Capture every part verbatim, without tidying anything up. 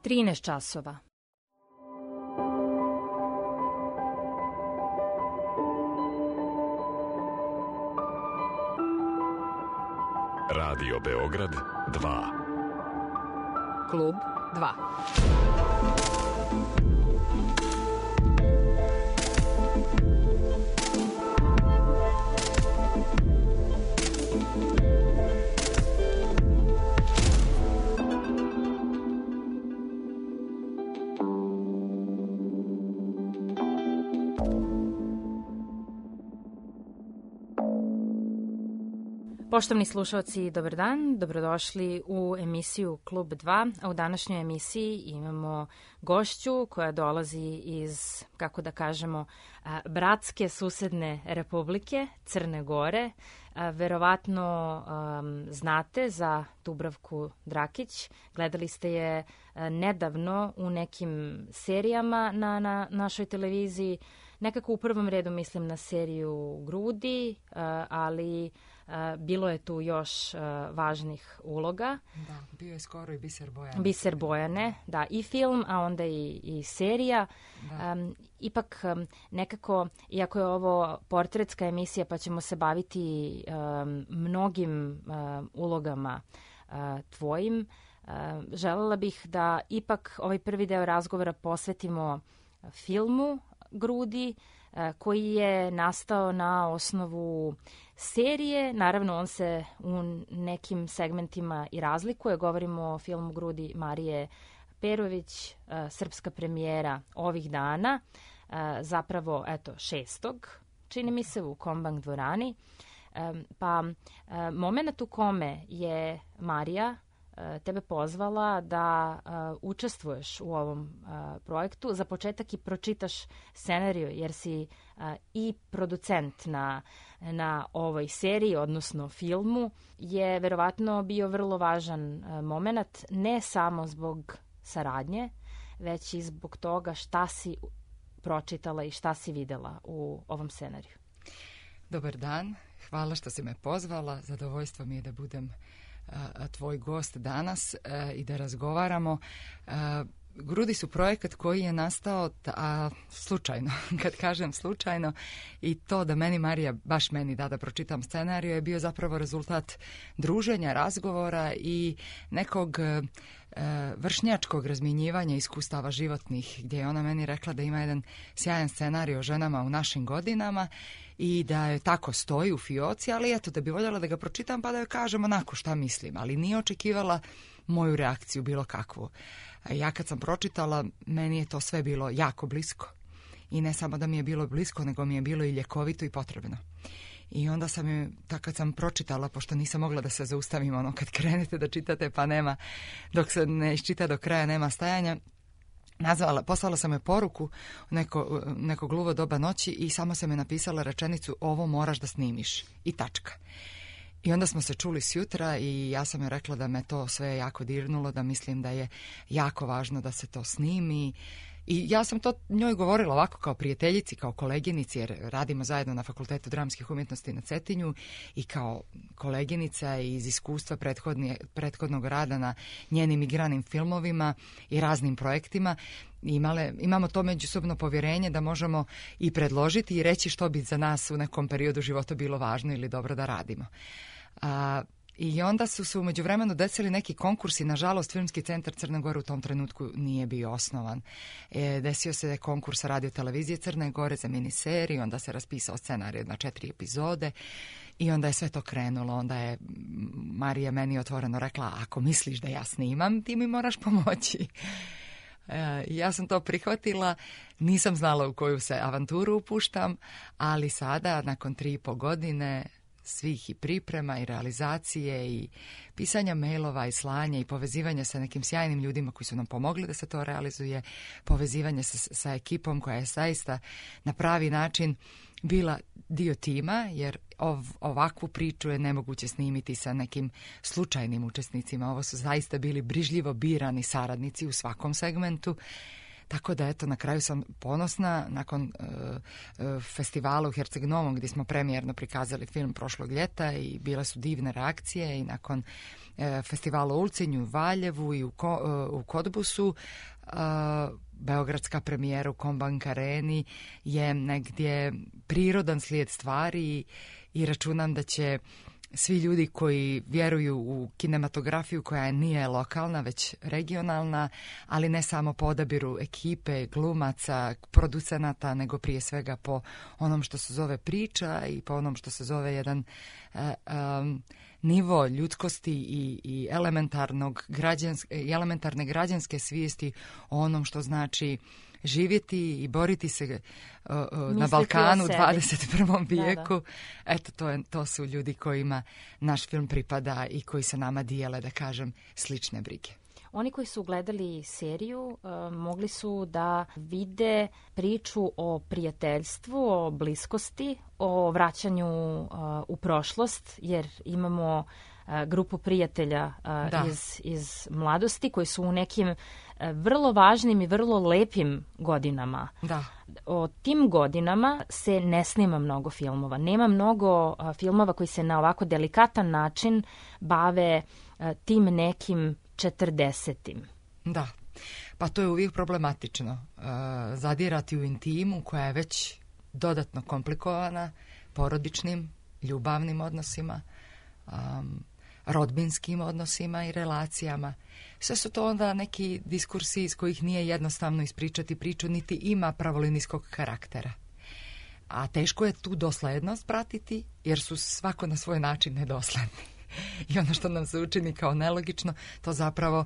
trinaest časova. Radio Beograd dva. Klub dva. Poštovni slušalci, dobar dan, dobrodošli u emisiju Klub dva, a u današnjoj emisiji imamo gošću koja dolazi iz, kako da kažemo, bratske susedne republike, Crne Gore. Verovatno um, znate za Dubravku Drakić, gledali ste je nedavno u nekim serijama na, na našoj televiziji, nekako u prvom redu mislim na seriju Grudi, ali Uh, bilo je tu još uh, važnih uloga. Da, bio je skoro i Biser Bojane. Biser Bojane, da, i film, a onda i, i serija. Um, ipak um, nekako, iako je ovo portretska emisija, pa ćemo se baviti um, mnogim um, ulogama uh, tvojim, uh, želela bih da ipak ovaj prvi deo razgovora posvetimo filmu Grudi, koji je nastao na osnovu serije. Naravno, on se u nekim segmentima i razlikuje. Govorimo o filmu Grudi Marije Perović, srpska premijera ovih dana, zapravo, eto, šestog, čini mi se, u Kombank dvorani. Pa, moment u kome je Marija tebe pozvala da uh, učestvuješ u ovom uh, projektu. Za početak i pročitaš scenariju, jer si uh, i producent na, na ovoj seriji, odnosno filmu, je verovatno bio vrlo važan uh, moment, ne samo zbog saradnje, već i zbog toga šta si pročitala i šta si videla u ovom scenariju. Dobar dan, hvala što si me pozvala, zadovoljstvo mi je da budem tvoj gost danas i da razgovaramo. Grudi su projekat koji je nastao a, slučajno, kad kažem slučajno, i to da meni Marija, baš meni da da pročitam scenariju, je bio zapravo rezultat druženja, razgovora i nekog e, vršnjačkog razmjenjivanja iskustava životnih, gdje je ona meni rekla da ima jedan sjajan scenarij o ženama u našim godinama i da je tako stoji u fioci, ali eto da bi voljela da ga pročitam pa da joj kažem onako šta mislim, ali nije očekivala moju reakciju bilo kakvu. Ja kad sam pročitala, meni je to sve bilo jako blisko. I ne samo da mi je bilo blisko, nego mi je bilo i ljekovito i potrebno. I onda sam je, tako kad sam pročitala, pošto nisam mogla da se zaustavim, ono kad krenete da čitate pa nema, dok se ne iščita do kraja nema stajanja, nazvala, poslala sam je poruku neko, neko gluvo doba noći i samo sam je napisala rečenicu: ovo moraš da snimiš. I tačka. I onda smo se čuli sjutra i ja sam joj rekla da me to sve jako dirnulo, da mislim da je jako važno da se to snimi. I ja sam to njoj govorila ovako kao prijateljici, kao koleginici, jer radimo zajedno na Fakultetu dramskih umjetnosti na Cetinju, i kao koleginica iz iskustva prethodnog rada na njenim igranim filmovima i raznim projektima. Imale, imamo to međusobno povjerenje da možemo i predložiti i reći što bi za nas u nekom periodu života bilo važno ili dobro da radimo. A, I onda su se u međuvremenu desili neki konkursi. Nažalost, Filmski centar Crne Gore u tom trenutku nije bio osnovan. E, desio se konkurs Radio televizije Crne Gore za miniseriju, onda se raspisao scenarij na četiri epizode i onda je sve to krenulo. Onda je Marija meni otvoreno rekla: ako misliš da ja snimam, ti mi moraš pomoći. E, ja sam to prihvatila, nisam znala u koju se avanturu upuštam, ali sada, nakon tri i po godine svih i priprema i realizacije i pisanja mailova i slanja i povezivanja sa nekim sjajnim ljudima koji su nam pomogli da se to realizuje, povezivanje sa, sa ekipom koja je zaista na pravi način bila dio tima, jer ov, ovakvu priču je nemoguće snimiti sa nekim slučajnim učesnicima. Ovo su zaista bili brižljivo birani saradnici u svakom segmentu. Tako da, eto, na kraju sam ponosna nakon uh, festivala u Herceg Novom gdje smo premijerno prikazali film prošlog ljeta i bile su divne reakcije, i nakon uh, festivala u Ulcinju, u Valjevu i u, Ko, uh, u Kodbusu, uh, beogradska premijera u Kombank Areni je negdje prirodan slijed stvari i, i računam da će svi ljudi koji vjeruju u kinematografiju koja nije lokalna, već regionalna, ali ne samo po odabiru ekipe, glumaca, producenata, nego prije svega po onom što se zove priča i po onom što se zove jedan uh, um, nivo ljudskosti i, i elementarnog građanske, elementarne građanske svijesti o onom što znači živjeti i boriti se uh, uh, na Balkanu u dvadeset prvom vijeku. Da, da. Eto, to, je, to su ljudi kojima naš film pripada i koji se nama dijele, da kažem, slične brige. Oni koji su gledali seriju uh, mogli su da vide priču o prijateljstvu, o bliskosti, o vraćanju uh, u prošlost, jer imamo uh, grupu prijatelja uh, iz, iz mladosti koji su u nekim uh, vrlo važnim i vrlo lepim godinama. Da. O tim godinama se ne snima mnogo filmova. Nema mnogo uh, filmova koji se na ovako delikatan način bave uh, tim nekim četrdesetim. Da, pa to je uvijek problematično. Uh, zadirati u intimu koja je već dodatno komplikovana porodičnim, ljubavnim odnosima, um, rodbinskim odnosima i relacijama. Sve su to onda neki diskursi iz kojih nije jednostavno ispričati priču, niti ima pravolinijskog karaktera. A teško je tu doslednost pratiti, jer su svako na svoj način nedosledni. I ono što nam se učini kao nelogično, to zapravo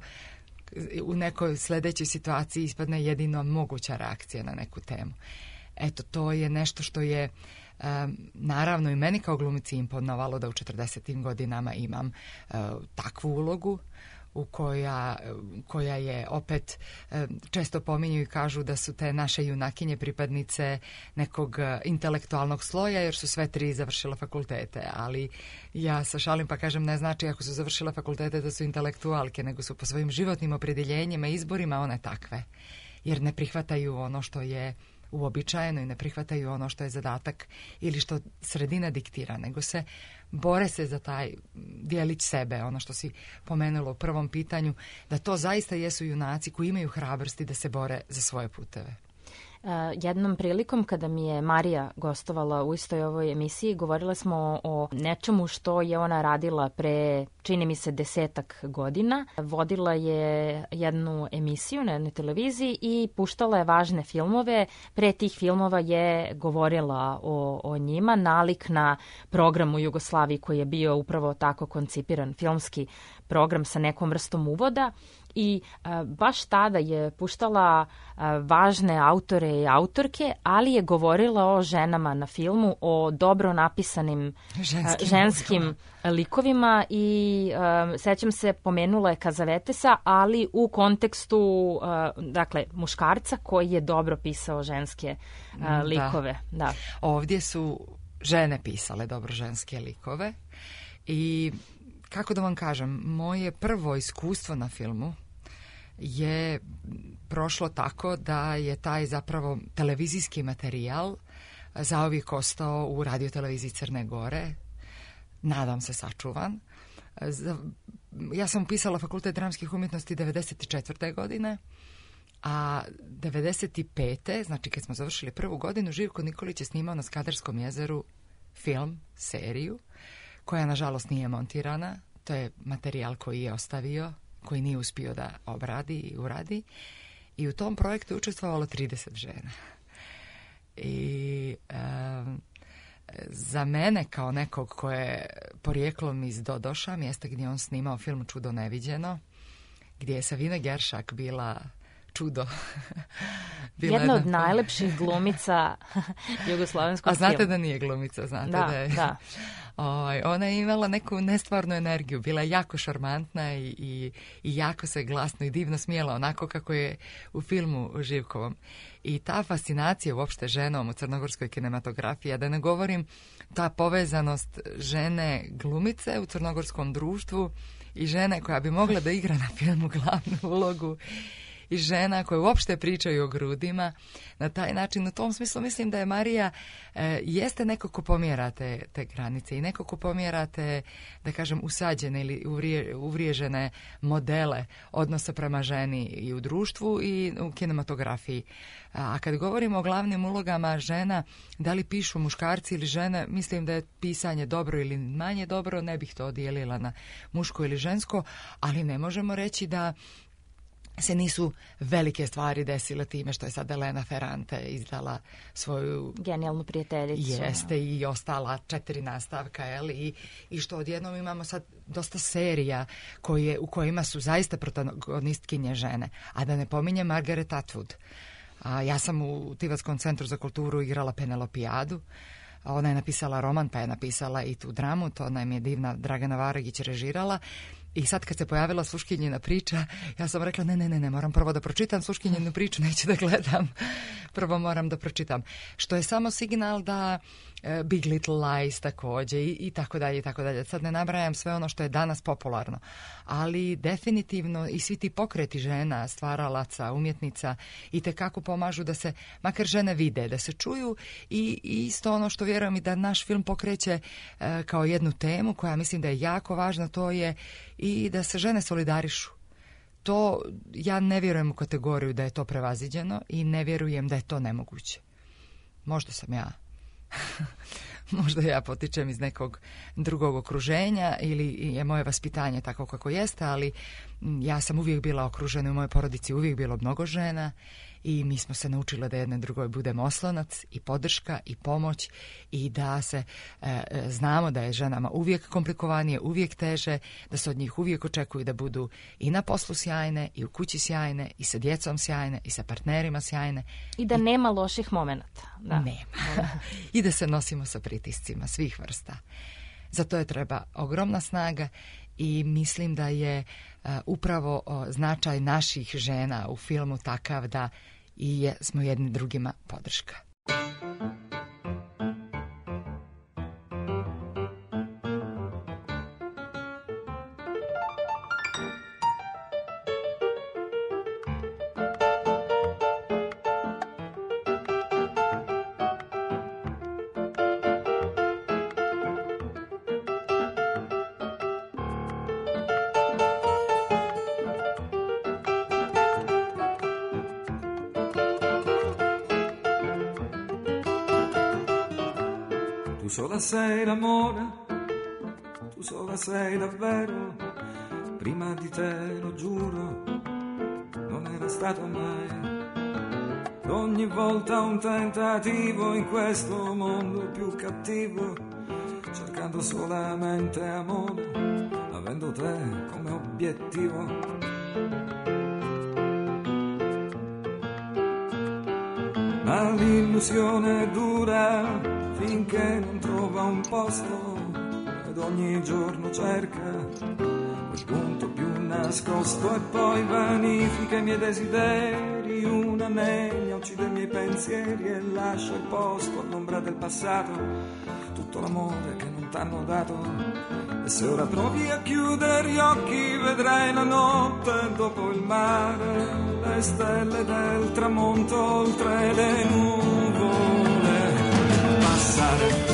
u nekoj sljedećoj situaciji ispadne jedino moguća reakcija na neku temu. Eto, to je nešto što je um, naravno i meni kao glumici imponovalo da u četrdesetim godinama imam uh, takvu ulogu u koja, koja je opet često pominju i kažu da su te naše junakinje pripadnice nekog intelektualnog sloja, jer su sve tri završile fakultete, ali ja se šalim pa kažem, ne znači ako su završile fakultete da su intelektualke, nego su po svojim životnim opredjeljenjima i izborima one takve, jer ne prihvataju ono što je uobičajeno i ne prihvataju ono što je zadatak ili što sredina diktira, nego se bore se za taj dijelić sebe, ono što si pomenula u prvom pitanju, da to zaista jesu junaci koji imaju hrabrosti da se bore za svoje puteve. Uh, jednom prilikom kada mi je Marija gostovala u istoj ovoj emisiji, govorila smo o nečemu što je ona radila pre, čini mi se, desetak godina. Vodila je jednu emisiju na jednoj televiziji i puštala je važne filmove. Pre tih filmova je govorila o, o njima, nalik na program u Jugoslaviji koji je bio upravo tako koncipiran, filmski program sa nekom vrstom uvoda. I a, baš tada je puštala a, važne autore i autorke, ali je govorila o ženama na filmu, o dobro napisanim ženskim, a, ženskim likovima i a, sećam se, pomenula je Kazavetesa, ali u kontekstu a, dakle, muškarca koji je dobro pisao ženske a, likove. Da. Da. Ovdje su žene pisale dobro ženske likove i kako da vam kažem, moje prvo iskustvo na filmu je prošlo tako da je taj zapravo televizijski materijal zauvijek ostao u radioteleviziji Crne Gore, nadam se sačuvan. Ja sam upisala Fakultet dramskih umjetnosti devedeset četvrte godine, a devedeset pete znači kad smo završili prvu godinu, Živko Nikolić je snimao na Skadarskom jezeru film, seriju, koja nažalost nije montirana. To je materijal koji je ostavio, koji nije uspio da obradi i uradi. I u tom projektu je učestvovalo trideset žena. I um, za mene kao nekog ko je porijeklom iz Dodoša, mjesta gdje on snimao film Čudo neviđeno, gdje je Savina Geršak bila čudo. Bila jedna od najlepših glumica jugoslovenskog filma. A znate da nije glumica, znate da, da je. Da. Oj, ona je imala neku nestvarnu energiju, bila je jako šarmantna i, i, i jako se glasno i divno smijela, onako kako je u filmu Živkovom. I ta fascinacija uopšte ženom u crnogorskoj kinematografiji, a da ne govorim ta povezanost žene glumice u crnogorskom društvu i žene koja bi mogla da igra na filmu glavnu ulogu, i žena koje uopšte pričaju o grudima. Na taj način, u tom smislu mislim da je Marija e, jeste neko ko pomjera te, te granice i neko ko pomjera te, da kažem, usađene ili uvrije, uvriježene modele odnosa prema ženi i u društvu i u kinematografiji. A kad govorimo o glavnim ulogama žena, da li pišu muškarci ili žene, mislim da je pisanje dobro ili manje dobro, ne bih to odijelila na muško ili žensko, ali ne možemo reći da se nisu velike stvari desile time što je sad Elena Ferrante izdala svoju genijalnu prijateljicu. Jeste, i ostala četiri nastavka, jel? I, i što odjednom imamo sad dosta serija koje, u kojima su zaista protagonistkinje žene. A da ne pominjem Margaret Atwood. A, ja sam u Tivatskom centru za kulturu igrala Penelopijadu. Ona je napisala roman, pa je napisala i tu dramu, to nam je divna Dragana Varagić režirala. I sad kad se pojavila Sluškinjina priča, ja sam rekla ne, ne, ne, ne, moram prvo da pročitam Sluškinjinu priču, neću da gledam. Prvo moram da pročitam. Što je samo signal da e, Big Little Lies također i, i tako dalje i tako dalje. Sad ne nabrajam sve ono što je danas popularno. Ali definitivno i svi ti pokreti žena, stvaralaca, umjetnica i tekako pomažu da se makar žene vide, da se čuju i, i isto ono što vjerujem i da naš film pokreće e, kao jednu temu koja mislim da je jako važna, to je i da se žene solidarišu. To, ja ne vjerujem u kategoriju da je to prevaziđeno i ne vjerujem da je to nemoguće. Možda sam ja. Možda ja potičem iz nekog drugog okruženja ili je moje vaspitanje tako kako jeste, ali ja sam uvijek bila okružena, u mojoj porodici uvijek bilo mnogo žena i mi smo se naučile da jedne drugoj budemo oslonac i podrška i pomoć i da se e, znamo da je ženama uvijek komplikovanije, uvijek teže, da se od njih uvijek očekuju da budu i na poslu sjajne, i u kući sjajne, i sa djecom sjajne, i sa partnerima sjajne. I da I... nema loših momenata. Da. Nema. I da se nosimo sa pritiscima svih vrsta. Za to je treba ogromna snaga i mislim da je uh, upravo uh, značaj naših žena u filmu takav da i je, smo jedni drugima podrška. Sola sei l'amore, tu sola sei davvero, prima di te lo giuro, non era stato mai. Ogni volta un tentativo in questo mondo più cattivo, cercando solamente amore, avendo te come obiettivo. Ma l'illusione dura finché non trova un posto ed ogni giorno cerca quel punto più nascosto e poi vanifica i miei desideri, una neglia uccide i miei pensieri e lascia il posto all'ombra del passato, tutto l'amore che non t'hanno dato. E se ora provi a chiudere gli occhi vedrai la notte dopo il mare, le stelle del tramonto oltre le nuvole passare.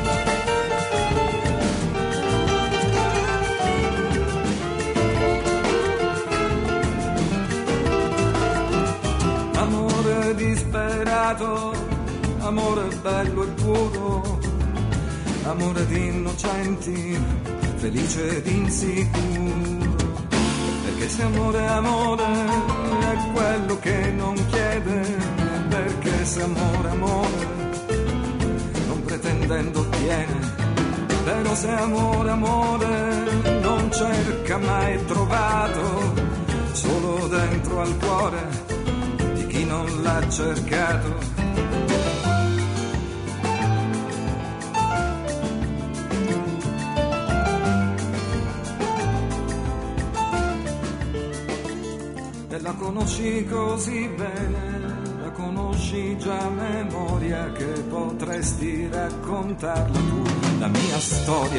Amore disperato, amore bello e puro, amore di innocenti, felice ed insicuro. Perché se amore è amore è quello che non chiede, perché se amore è amore non pretendendo ottiene. Però se amore è amore non cerca mai trovato, solo dentro al cuore di chi non l'ha cercato. La conosci così bene, la conosci già a memoria, che potresti raccontarla tu, la mia storia.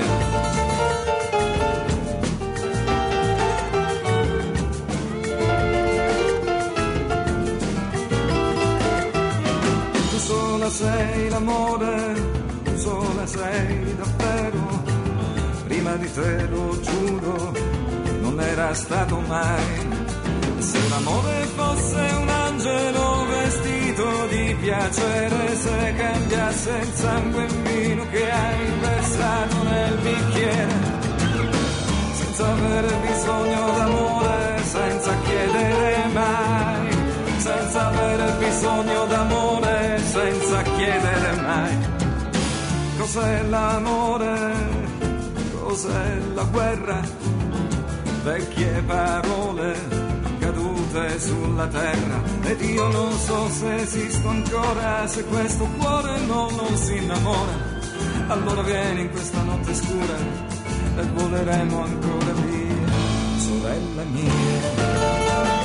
nulla sei l'amore, tu sola sei davvero, prima di te lo giuro, non era stato mai. Se l'amore fosse un angelo vestito di piacere, se cambiasse il sangue in vino che hai versato nel bicchiere, senza avere bisogno d'amore, senza chiedere mai, senza avere bisogno d'amore, senza chiedere mai. Cos'è l'amore? Cos'è la guerra? Vecchie parole cadute sulla terra, ed io non so se esisto ancora, se questo cuore no, non si innamora. Allora vieni in questa notte scura e voleremo ancora via, sorella mia.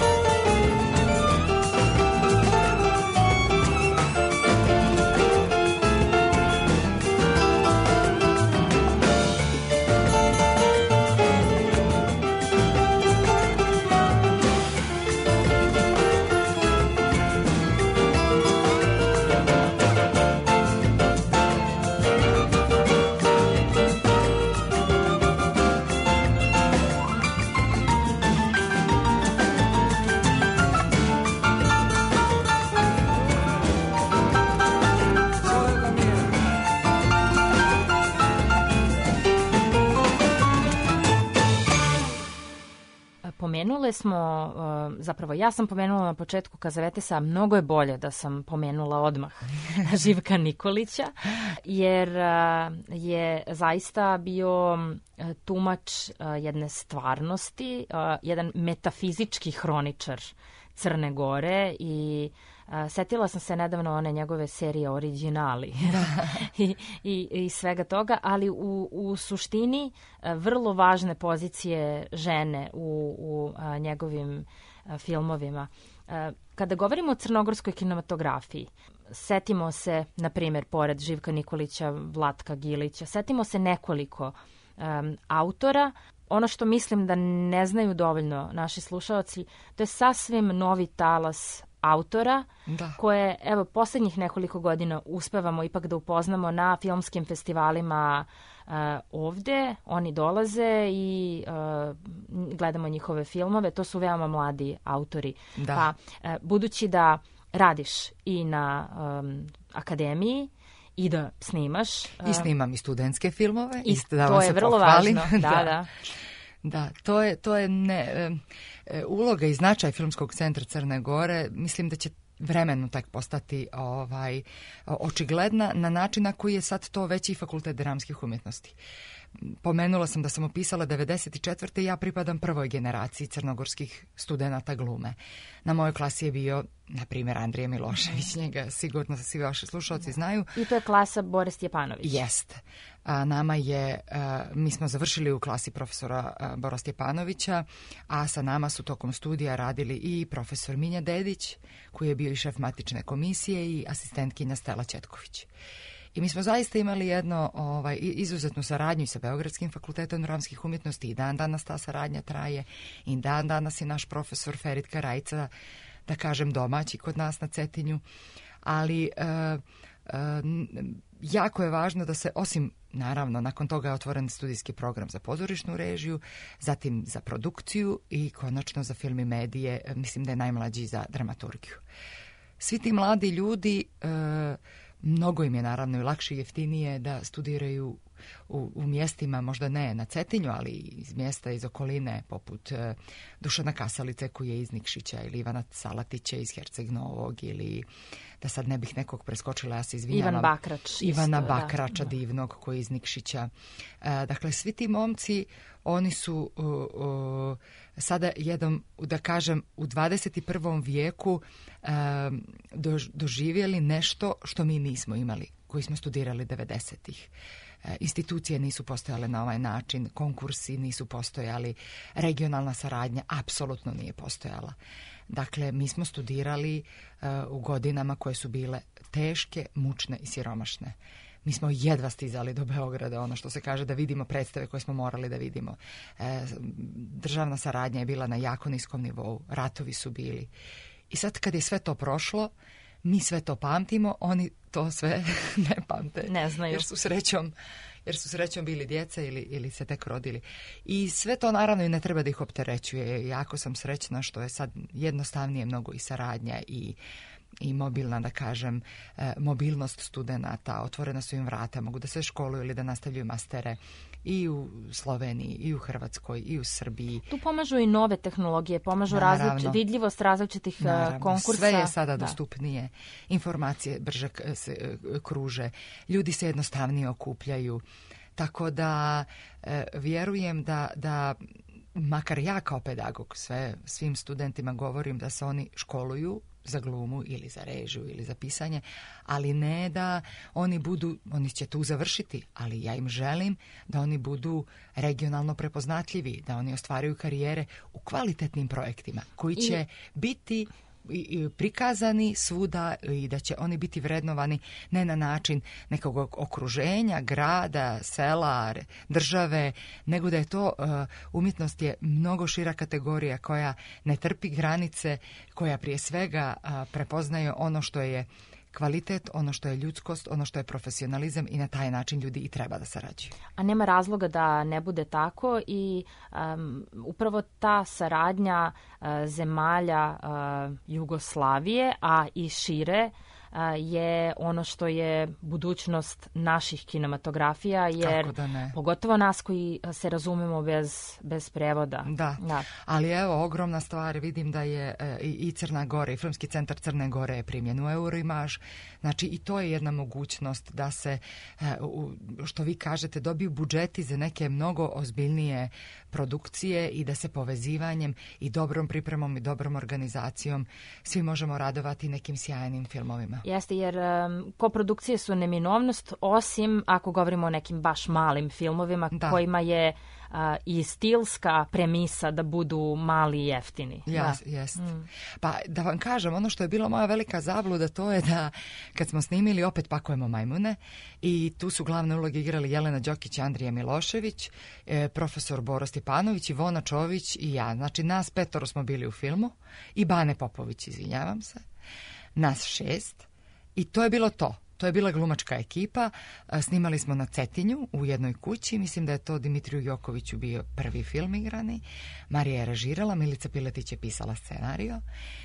Pomenule smo, zapravo ja sam pomenula na početku Kazavetesa, mnogo je bolje da sam pomenula odmah Živka Nikolića, jer je zaista bio tumač jedne stvarnosti, jedan metafizički hroničar Crne Gore i setila sam se nedavno one njegove serije Originali I, i, i svega toga, ali u, u suštini vrlo važne pozicije žene u, u a, njegovim a, filmovima. A, kada govorimo o crnogorskoj kinematografiji, setimo se, na primjer, pored Živka Nikolića, Vlatka Gilića, setimo se nekoliko um, autora. Ono što mislim da ne znaju dovoljno naši slušalci, to je sasvim novi talas autora, da. Koje, evo, posljednjih nekoliko godina uspevamo ipak da upoznamo na filmskim festivalima uh, ovde. Oni dolaze i uh, gledamo njihove filmove. To su veoma mladi autori. Da. Pa, uh, budući da radiš i na um, akademiji, i da snimaš. Uh, I snimam i studentske filmove. I da to je vrlo pohvalim. važno. Da, da. da. Da, to je, to je ne, e, uloga i značaj Filmskog centra Crne Gore. Mislim da će vremenu tek postati ovaj, očigledna na način na koji je sad to veći fakultet dramskih umjetnosti. Pomenula sam da sam upisala devedeset četvrte. Ja pripadam prvoj generaciji crnogorskih studenata glume. Na mojoj klasi je bio, na primjer, Andrija Milošević. Njega sigurno svi vaši slušalci znaju. I to je klasa Boris Stjepanović. Jest. A nama je, a, mi smo završili u klasi profesora a, Bora Stjepanovića, a sa nama su tokom studija radili i profesor Minja Dedić, koji je bio i šef matične komisije, i asistentkinja Stela Četković. I mi smo zaista imali jedno ovaj, izuzetnu saradnju sa Beogradskim fakultetom dramskih umjetnosti, i dan danas ta saradnja traje, i dan danas je naš profesor Ferit Karajca, da kažem, domaći kod nas na Cetinju, ali e, e, jako je važno da se, osim, naravno, nakon toga je otvoren studijski program za pozorišnu režiju, zatim za produkciju i konačno za film i medije, mislim da je najmlađi za dramaturgiju. Svi ti mladi ljudi, e, mnogo im je naravno i lakše i jeftinije da studiraju u, u mjestima, možda ne na Cetinju, ali iz mjesta iz okoline, poput e, Dušana Kasalice koji je iz Nikšića, ili Ivana Salatića iz Herceg Novog, ili, da sad ne bih nekog preskočila, ja se izvinjavam. Ivan Bakrač. Ivana isto, Bakrača, da. divnog, koji je iz Nikšića. E, dakle, svi ti momci, oni su uh, uh, sada jednom, da kažem, u dvadeset prvom vijeku uh, dož, doživjeli nešto što mi nismo imali, koji smo studirali devedesetih. Uh, institucije nisu postojale na ovaj način, konkursi nisu postojali, regionalna saradnja apsolutno nije postojala. Dakle, mi smo studirali uh, u godinama koje su bile teške, mučne i siromašne. Mi smo jedva stizali do Beograda, ono što se kaže, da vidimo predstave koje smo morali da vidimo. E, državna saradnja je bila na jako niskom nivou, ratovi su bili. I sad kad je sve to prošlo, mi sve to pamtimo, oni to sve ne pamte. Ne znaju. Jer su srećom, jer su srećom bili djeca ili, ili se tek rodili. I sve to naravno i ne treba da ih opterećuje. Jako sam srećna što je sad jednostavnije mnogo i saradnja i i mobilna, da kažem, e, mobilnost studenata, otvorena su im vrata, mogu da se školuju ili da nastavljaju mastere i u Sloveniji, i u Hrvatskoj, i u Srbiji. Tu pomažu i nove tehnologije, pomažu različ, vidljivost različitih Naravno, konkursa. Sve je sada dostupnije, informacije brže se kruže, ljudi se jednostavnije okupljaju, tako da e, vjerujem da, da makar ja kao pedagog sve, svim studentima govorim da se oni školuju za glumu ili za režiju ili za pisanje, ali ne da oni budu, oni će tu završiti, ali ja im želim da oni budu regionalno prepoznatljivi, da oni ostvaruju karijere u kvalitetnim projektima koji će I... biti prikazani svuda i da će oni biti vrednovani ne na način nekog okruženja, grada, sela, države, nego da je to uh, umjetnost je mnogo šira kategorija koja ne trpi granice, koja prije svega uh, prepoznaje ono što je kvalitet, ono što je ljudskost, ono što je profesionalizam i na taj način ljudi i treba da sarađuju. A nema razloga da ne bude tako i um, upravo ta saradnja uh, zemalja uh, Jugoslavije, a i šire, uh, je ono što je budućnost naših kinematografija, jer pogotovo nas koji se razumemo bez, bez prevoda. Da. da, ali evo, ogromna stvar, vidim da je e, i Crna Gora i Filmski centar Crne Gore je primjen u Eurimaž, znači i to je jedna mogućnost da se, e, u, što vi kažete, dobiju budžeti za neke mnogo ozbiljnije produkcije i da se povezivanjem i dobrom pripremom i dobrom organizacijom svi možemo radovati nekim sjajnim filmovima. Jeste, jer um, koprodukcije su neminovnost, osim ako govorimo o nekim baš malim filmovima da. Kojima je uh, i stilska premisa da budu mali i jeftini. Jas, jest. Mm. Pa da vam kažem, ono što je bila moja velika zabluda, to je da kad smo snimili Opet pakujemo majmune i tu su glavne uloge igrali Jelena Đokić, Andrija Milošević, eh, profesor Boro Stipanović, Ivona Čović i ja. Znači nas petoro smo bili u filmu i Bane Popović, izvinjavam se. Nas šest. I to je bilo to. To je bila glumačka ekipa. Snimali smo na Cetinju u jednoj kući. Mislim da je to Dimitriju Jokoviću bio prvi film igrani. Marija je režirala, Milica Piletić je pisala scenario.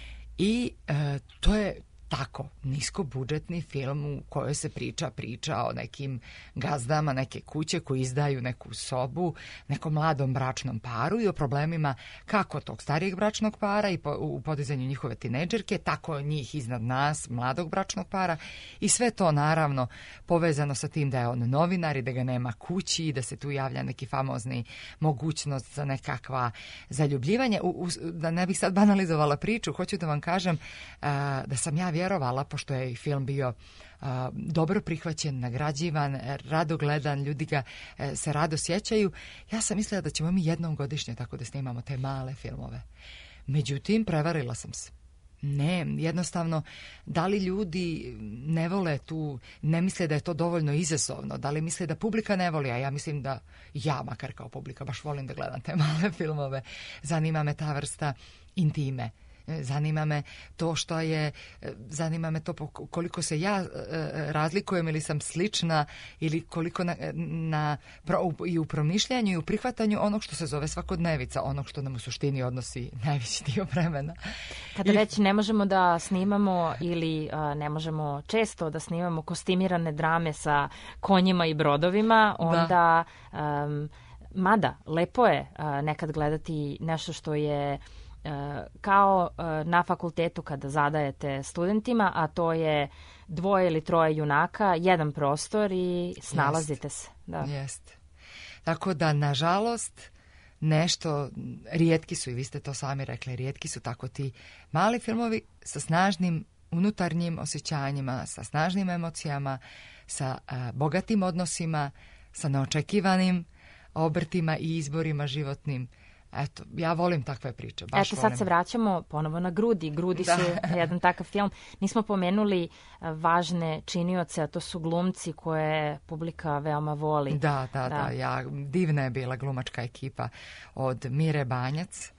I e, to je tako niskobudžetni film u kojoj se priča priča o nekim gazdama neke kuće koji izdaju neku sobu nekom mladom bračnom paru i o problemima kako tog starijeg bračnog para i po, u podizanju njihove tinejdžerke, tako njih iznad nas, mladog bračnog para i sve to naravno povezano sa tim da je on novinar i da ga nema kući i da se tu javlja neki famozni mogućnost za nekakva zaljubljivanja. U, u, da ne bih sad banalizovala priču, hoću da vam kažem a, da sam ja vjerovala, pošto je i film bio uh, dobro prihvaćen, nagrađivan, rado gledan, ljudi ga uh, se rado sjećaju. Ja sam mislila da ćemo mi jednom godišnje tako da snimamo te male filmove. Međutim, prevarila sam se. Ne, jednostavno, da li ljudi ne vole tu, ne misle da je to dovoljno izazovno, da li misle da publika ne voli, a ja mislim da ja, makar kao publika, baš volim da gledam te male filmove. Zanima me ta vrsta intime. Zanima me to što je, zanima me to koliko se ja razlikujem ili sam slična ili koliko na, na, i u promišljanju i u prihvatanju onog što se zove svakodnevica, onog što nam u suštini odnosi najveći dio vremena. Kada I... već ne možemo da snimamo ili a, ne možemo često da snimamo kostimirane drame sa konjima i brodovima, onda um, mada lepo je a, nekad gledati nešto što je kao na fakultetu kada zadajete studentima, a to je dvoje ili troje junaka, jedan prostor i snalazite Jest. se. Da. Jest. Tako da, nažalost, nešto, rijetki su, i vi ste to sami rekli, rijetki su tako ti mali filmovi sa snažnim unutarnjim osjećanjima, sa snažnim emocijama, sa a, bogatim odnosima, sa neočekivanim obrtima i izborima životnim. Eto, ja volim takve priče. Baš Eto, sad volim. se vraćamo ponovo na Grudi. Grudi da. Su jedan takav film. Nismo pomenuli važne činioce, a to su glumci koje publika veoma voli. Da, da, da. da ja, divna je bila glumačka ekipa od Mire Banjac,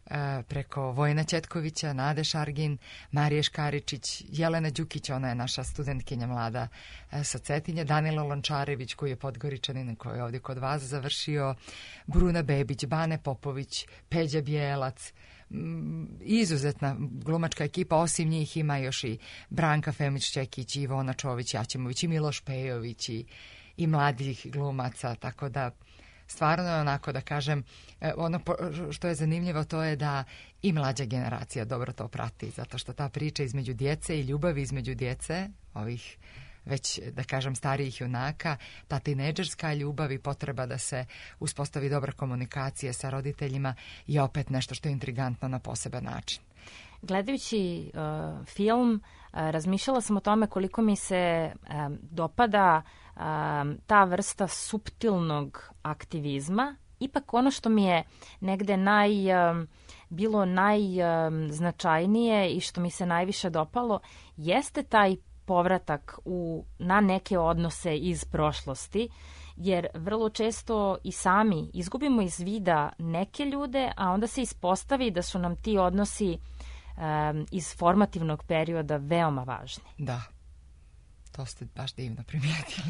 preko Vojina Ćetkovića, Nade Šargin, Marije Škaričić, Jelena Đukić, ona je naša studentkinja mlada sa Cetinje, Danilo Lončarević koji je Podgoričanin koji je ovdje kod vas završio, Bruna Bebić, Bane Popović, Peđa Bijelac, izuzetna glumačka ekipa, osim njih ima još i Branka Femić-Čekić, Ivona Čović-Jačemović i Miloš Pejović i, i mladih glumaca, tako da stvarno je onako da kažem, ono što je zanimljivo to je da i mlađa generacija dobro to prati, zato što ta priča između djece i ljubavi između djece, ovih već da kažem starijih junaka, ta tinejdžerska ljubav i potreba da se uspostavi dobra komunikacija sa roditeljima je opet nešto što je intrigantno na poseban način. Gledajući uh, film, uh, razmišljala sam o tome koliko mi se um, dopada um, ta vrsta suptilnog aktivizma. Ipak ono što mi je negde naj, um, bilo najznačajnije um, i što mi se najviše dopalo jeste taj povratak u, na neke odnose iz prošlosti, jer vrlo često i sami izgubimo iz vida neke ljude, a onda se ispostavi da su nam ti odnosi um, iz formativnog perioda veoma važni. Da, to ste baš divno primijetili.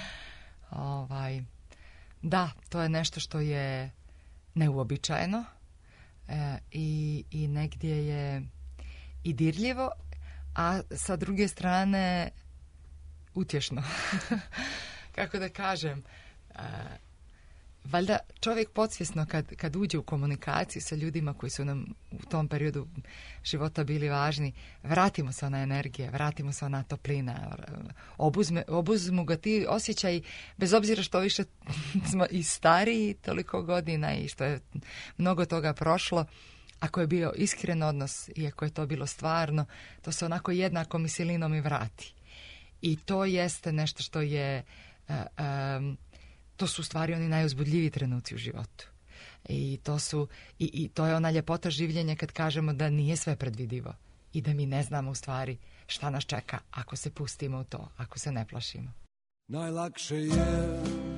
ovaj, da, to je nešto što je neuobičajeno e, i, i negdje je i dirljivo, a sa druge strane utješno. Kako da kažem, uh, valjda čovjek podsvjesno kad, kad uđe u komunikaciju sa ljudima koji su nam u tom periodu života bili važni, vratimo se ona energija, vratimo se ona toplina, obuzme, obuzmu ga ti osjećaj, bez obzira što više smo i stariji toliko godina i što je mnogo toga prošlo. Ako je bio iskren odnos i ako je to bilo stvarno, to se onako jednakom i silinom i vrati. I to jeste nešto što je, uh, um, to su u stvari oni najuzbudljiviji trenuci u životu. I to, su, i, i to je ona ljepota življenja kad kažemo da nije sve predvidivo i da mi ne znamo u stvari šta nas čeka ako se pustimo u to, ako se ne plašimo. Najlakše je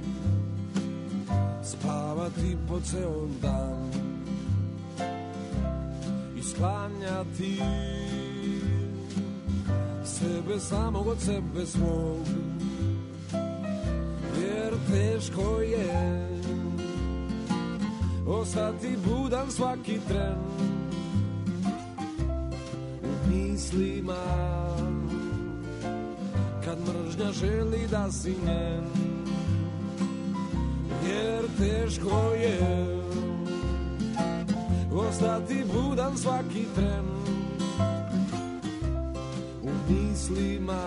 spavati po ceo dan, sklanjati sebe samog od sebe svog, jer teško je ostati budan svaki tren u mislima kad mržnja želi da si njen, jer teško je ostati budan svaki tren u mislima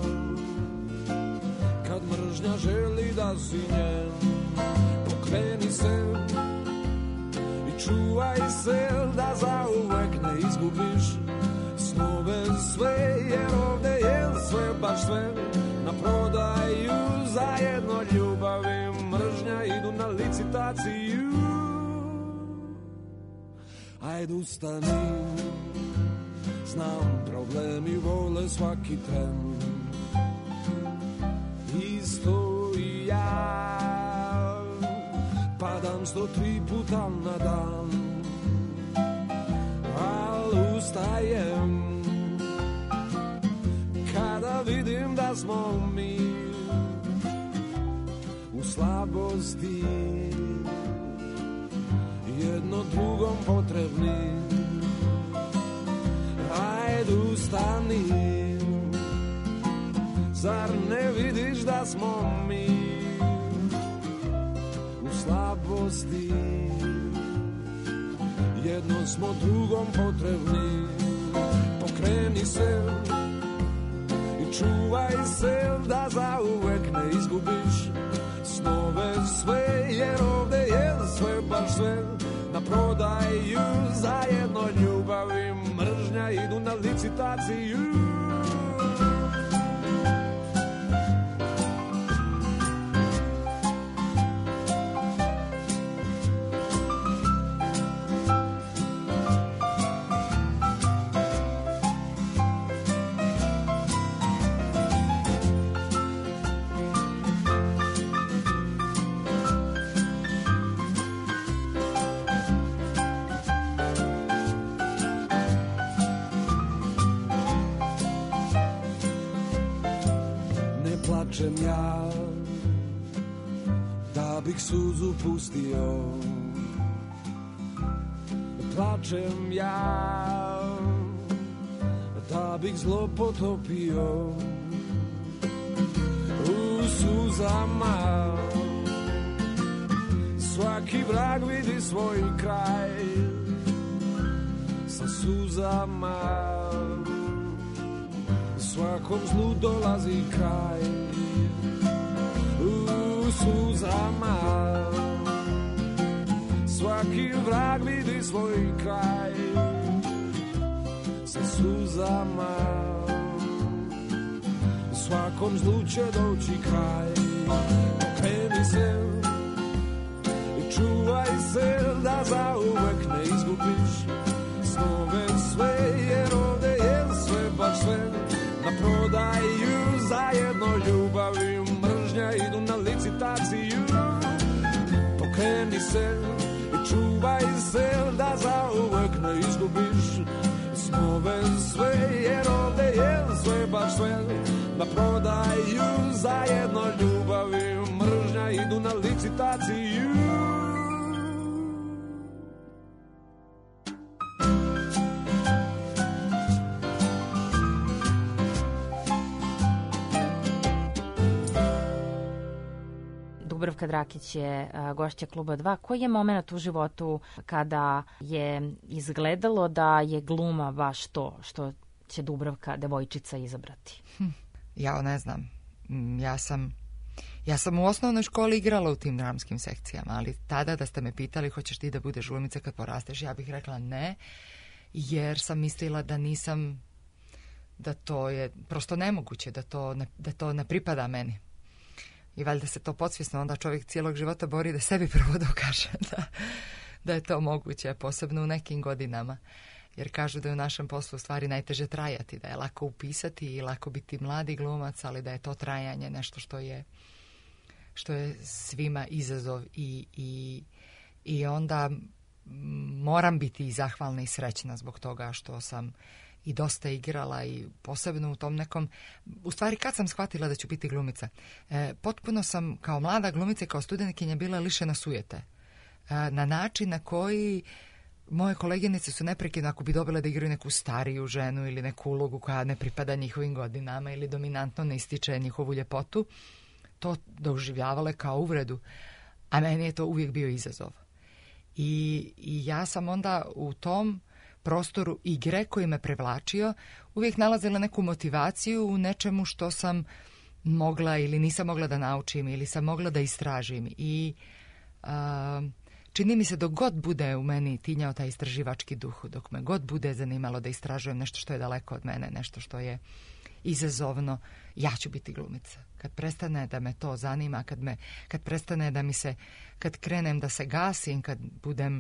kad mržnja želi da si njen. Pokreni se i čuvaj se da zauvek ne izgubiš snove sve, jer ovde je sve baš sve na prodaju, zajedno ljubav i mržnja idu na licitaciju. Ajde ustani, znam problemi vole svaki tren, isto i ja, padam sto tri puta na dan, al ustajem kada vidim da smo mi u slabosti jedno drugom potrebni. Ajde ustani, zar ne vidiš da smo mi u slabosti jedno smo drugom potrebni. Pokreni se i čuvaj se da zauvek ne izgubiš snove sve, jer ovde je sve baš sve na prodaju, zajedno ljubav i mržnja idu na licitaciju. plačem ja, da bih suzu pustio. Plačem ja, da bih zlo potopio. U suzama svaki vrag vidi svoj kraj. Sa suzama svakom zlu dolazi kraj. U suzama svaki vrag vidi svoj kraj. Sa suzama svakom zlu će doći kraj. Okreni se i čuvaj se da zauvek ne izgubiš snove sve, jer ovde je sve, baš sve na prodaju. Zajedno ljubav i mržnja idu na licitaciju. Pokreni se i čuvaj se da zauvek ne izgubiš snove sve, jer ovde je sve, baš sve na prodaju. Zajedno ljubav i mržnja idu na licitaciju. Dubravka Drakić je gošća Kluba dva. Koji je moment u životu kada je izgledalo da je gluma baš to što će Dubravka, devojčica, izabrati? Hm, ja ne znam. Ja sam, ja sam u osnovnoj školi igrala u tim dramskim sekcijama, ali tada da ste me pitali hoćeš ti da budeš glumica kad porasteš, ja bih rekla ne, jer sam mislila da nisam, da to je prosto nemoguće, da to ne, da to ne pripada meni. I valjda se to podsvjesno onda čovjek cijelog života bori da sebi prvo dokaže da, da je to moguće, posebno u nekim godinama. Jer kažu da je u našem poslu u stvari najteže trajati, da je lako upisati i lako biti mladi glumac, ali da je to trajanje nešto što je, što je svima izazov i, i, i onda moram biti i zahvalna i srećna zbog toga što sam i dosta igrala i posebno u tom nekom... U stvari, kad sam shvatila da ću biti glumica, e, potpuno sam kao mlada glumica i kao studentkinja bila lišena sujete. E, na način na koji moje koleginice su neprekidno, ako bi dobile da igraju neku stariju ženu ili neku ulogu koja ne pripada njihovim godinama ili dominantno ne ističe njihovu ljepotu, to doživljavale kao uvredu. A meni je to uvijek bio izazov. I, i ja sam onda u tom prostoru igre koji me prevlačio uvijek nalazila neku motivaciju u nečemu što sam mogla ili nisam mogla da naučim ili sam mogla da istražim. I a, čini mi se dok god bude u meni tinjao taj istraživački duh, dok me god bude zanimalo da istražujem nešto što je daleko od mene, nešto što je izazovno, ja ću biti glumica. Kad prestane da me to zanima, kad, me, kad prestane da mi se, kad krenem da se gasim, kad budem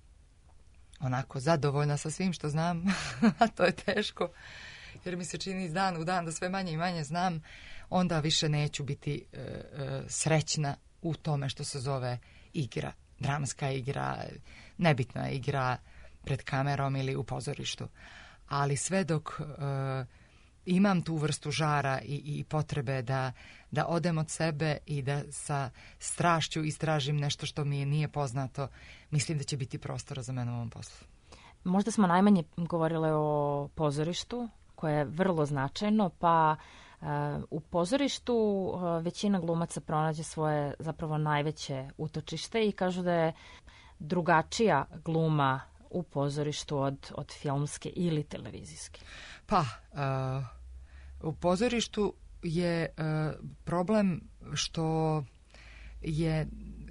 onako zadovoljna sa svim što znam, a to je teško, jer mi se čini iz dan u dan da sve manje i manje znam, onda više neću biti e, e, srećna u tome što se zove igra, dramska igra, nebitna igra pred kamerom ili u pozorištu. Ali sve dok e, imam tu vrstu žara i, i potrebe da, da odem od sebe i da sa strašću istražim nešto što mi nije poznato, mislim da će biti prostora za mene u ovom poslu. Možda smo najmanje govorile o pozorištu, koje je vrlo značajno, pa uh, u pozorištu uh, većina glumaca pronađe svoje zapravo najveće utočište i kažu da je drugačija gluma u pozorištu od, od filmske ili televizijske. Pa, uh, u pozorištu je uh, problem što je,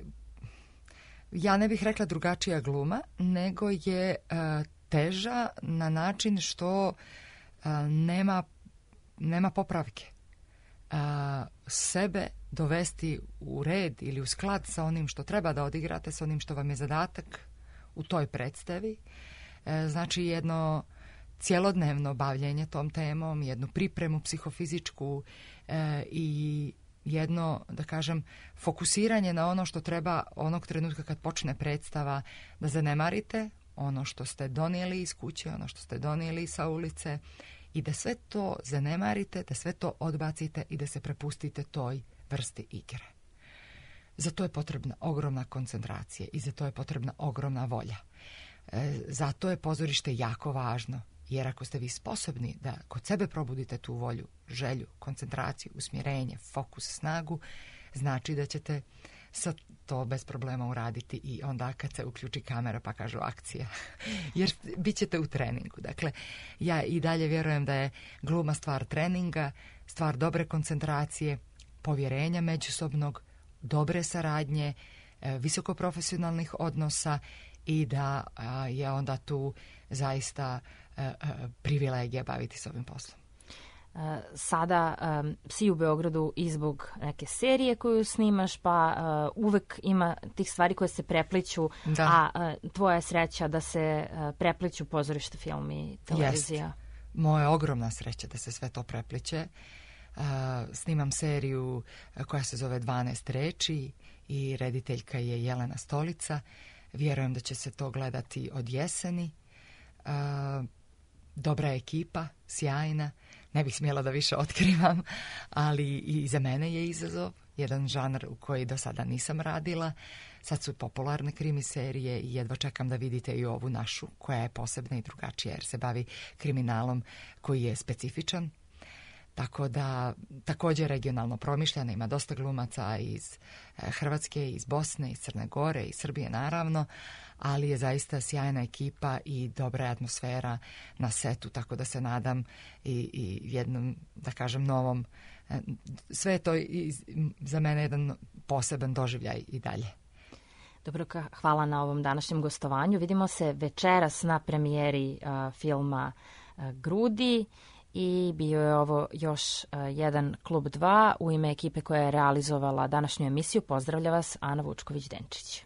ja ne bih rekla drugačija gluma, nego je uh, teža na način što uh, nema, nema popravke. Uh, sebe dovesti u red ili u sklad sa onim što treba da odigrate, sa onim što vam je zadatak u toj predstavi. Uh, znači jedno cjelodnevno bavljenje tom temom, jednu pripremu psihofizičku e, i jedno, da kažem, fokusiranje na ono što treba onog trenutka kad počne predstava, da zanemarite ono što ste donijeli iz kuće, ono što ste donijeli sa ulice i da sve to zanemarite, da sve to odbacite i da se prepustite toj vrsti igre. Za to je potrebna ogromna koncentracija i za to je potrebna ogromna volja. E, zato je pozorište jako važno, jer ako ste vi sposobni da kod sebe probudite tu volju, želju, koncentraciju, usmjerenje, fokus, snagu, znači da ćete sa to bez problema uraditi i onda kad se uključi kamera pa kažu akcija. Jer bit ćete u treningu. Dakle, ja i dalje vjerujem da je gluma stvar treninga, stvar dobre koncentracije, povjerenja međusobnog, dobre saradnje, visokoprofesionalnih odnosa i da je onda tu zaista privilegija baviti s ovim poslom. Sada um, si u Beogradu i zbog neke serije koju snimaš, pa uh, uvek ima tih stvari koje se prepliću, da. a uh, tvoja je sreća da se uh, prepliću pozorište, film i televizija. Jest. Moja ogromna sreća da se sve to prepliće. Uh, snimam seriju koja se zove dvanaest reči i rediteljka je Jelena Stolica. Vjerujem da će se to gledati od jeseni. Uh, dobra ekipa, sjajna. Ne bih smjela da više otkrivam, ali i za mene je izazov. Jedan žanr u koji do sada nisam radila. Sad su popularne krimi serije i jedva čekam da vidite i ovu našu, koja je posebna i drugačija, jer se bavi kriminalom koji je specifičan. Tako da, također regionalno promišljena, ima dosta glumaca iz Hrvatske, iz Bosne, iz Crne Gore, iz Srbije naravno, ali je zaista sjajna ekipa i dobra atmosfera na setu, tako da se nadam i, i jednom, da kažem, novom. Sve je to i, za mene jedan poseban doživljaj i dalje. Dubravka, hvala na ovom današnjem gostovanju. Vidimo se večeras na premijeri uh, filma uh, Grudi. I bio je ovo još uh, jedan Klub dva. U ime ekipe koja je realizovala današnju emisiju pozdravlja vas Ana Vučković-Denčić.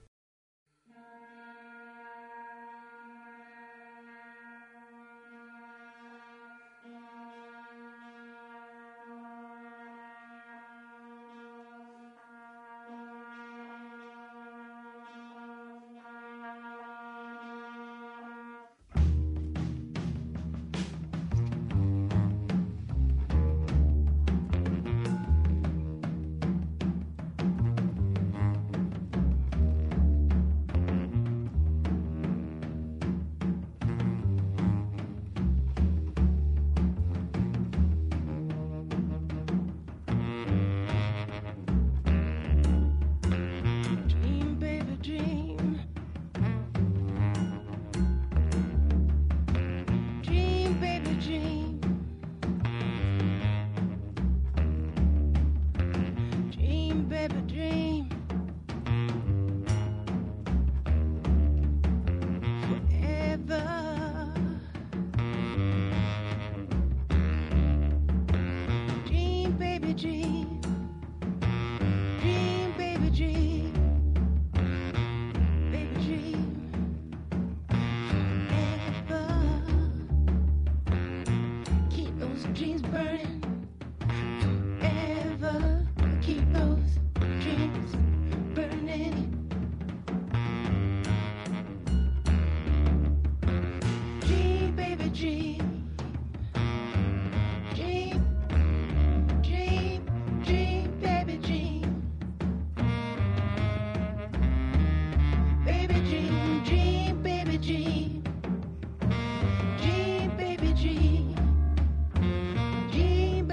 Dream,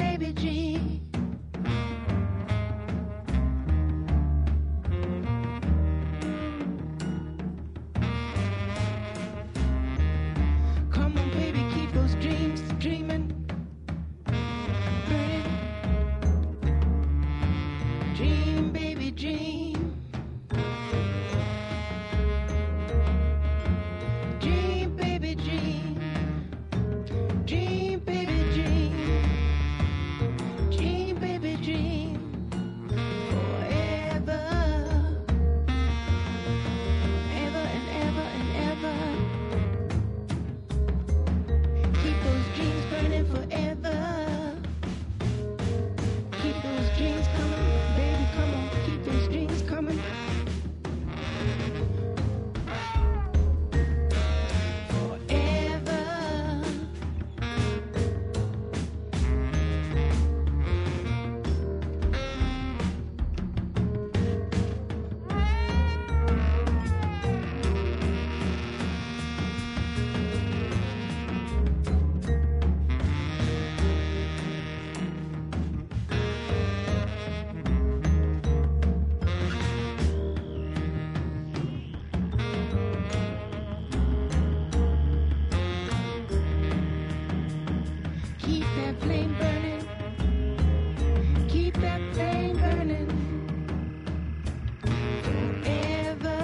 Keep that flame burning. Keep that flame burning. Forever.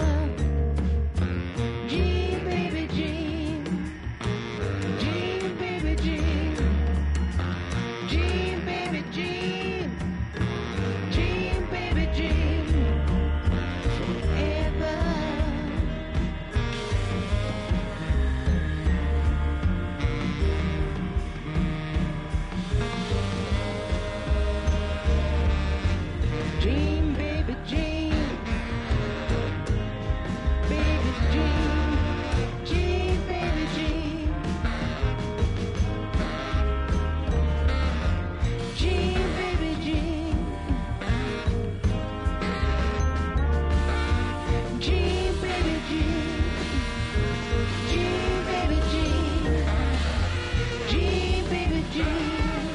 Dream, baby, dream. Dream, baby, dream. Dream, baby, dream. Dream, baby, dream. Forever. Dream, baby, dream. Baby, dream. Dream, baby, dream. Dream, baby, dream. Dream, baby, dream. Dream, baby, dream. Dream, baby, dream.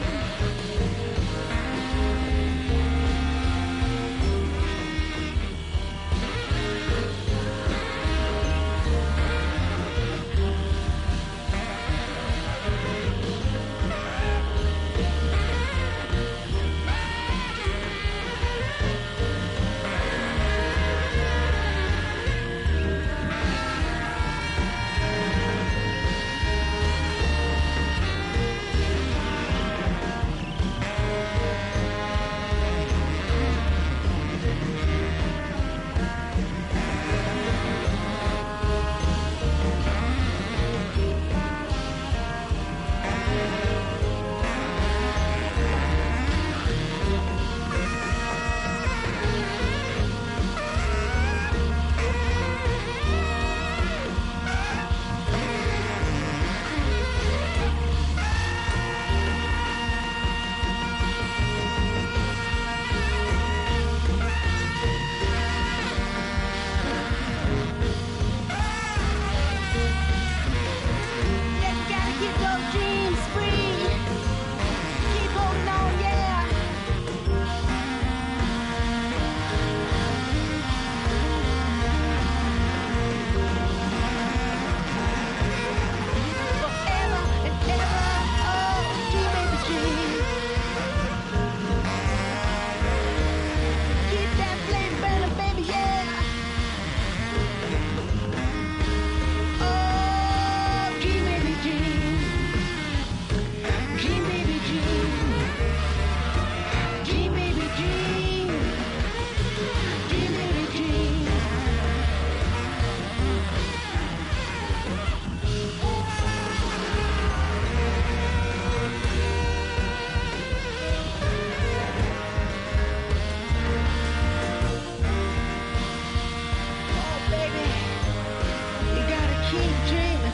Yeah, you gotta keep those dreams free. Keep holding on, yeah. Forever and ever, oh, dream, baby, dream. Keep that flame burning, baby, yeah. Oh, dream, baby, dream. Dream, baby, dream. Dream, baby, dream. Dream, baby, dream. Oh, baby, you gotta keep dreaming.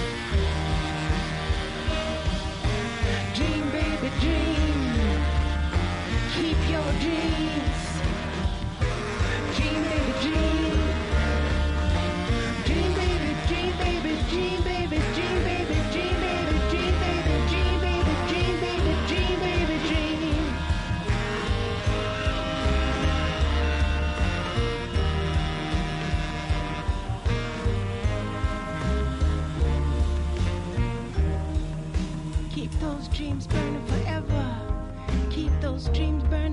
Dream, baby, dream. Keep your dreams. Dream, baby, dream. Dream, baby, dream, baby, dream, baby, dream, baby, dream, baby, dream, baby, dream, baby, dream, baby, dream, baby, dream. Keep those dreams burning forever. Keep those dreams burning.